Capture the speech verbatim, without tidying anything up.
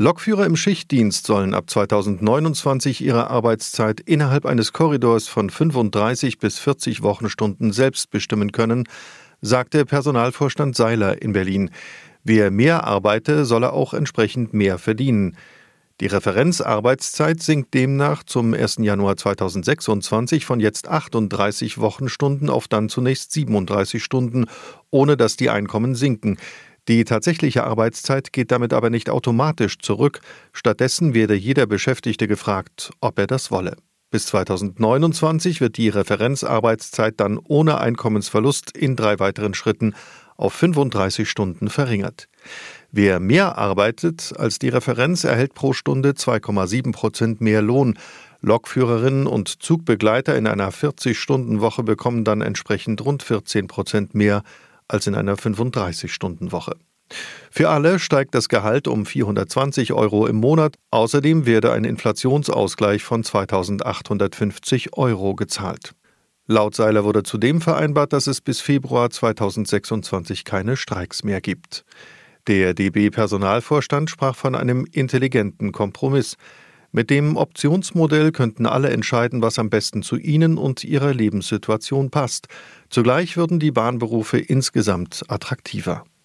Lokführer im Schichtdienst sollen ab zweitausendneunundzwanzig ihre Arbeitszeit innerhalb eines Korridors von fünfunddreißig bis vierzig Wochenstunden selbst bestimmen können, sagte Personalvorstand Seiler in Berlin. Wer mehr arbeite, solle auch entsprechend mehr verdienen. Die Referenzarbeitszeit sinkt demnach zum ersten Januar zweitausendsechsundzwanzig von jetzt achtunddreißig Wochenstunden auf dann zunächst siebenunddreißig Stunden, ohne dass die Einkommen sinken. Die tatsächliche Arbeitszeit geht damit aber nicht automatisch zurück. Stattdessen werde jeder Beschäftigte gefragt, ob er das wolle. Bis zweitausendneunundzwanzig wird die Referenzarbeitszeit dann ohne Einkommensverlust in drei weiteren Schritten auf fünfunddreißig Stunden verringert. Wer mehr arbeitet als die Referenz, erhält pro Stunde zwei Komma sieben Prozent mehr Lohn. Lokführerinnen und Zugbegleiter in einer vierzig-Stunden-Woche bekommen dann entsprechend rund vierzehn Prozent mehr als in einer fünfunddreißig-Stunden-Woche. Für alle steigt das Gehalt um vierhundertzwanzig Euro im Monat. Außerdem werde ein Inflationsausgleich von zweitausendachthundertfünfzig Euro gezahlt. Laut Seiler wurde zudem vereinbart, dass es bis Februar zweitausendsechsundzwanzig keine Streiks mehr gibt. Der D B-Personalvorstand sprach von einem intelligenten Kompromiss. Mit dem Optionsmodell könnten alle entscheiden, was am besten zu ihnen und ihrer Lebenssituation passt. Zugleich würden die Bahnberufe insgesamt attraktiver.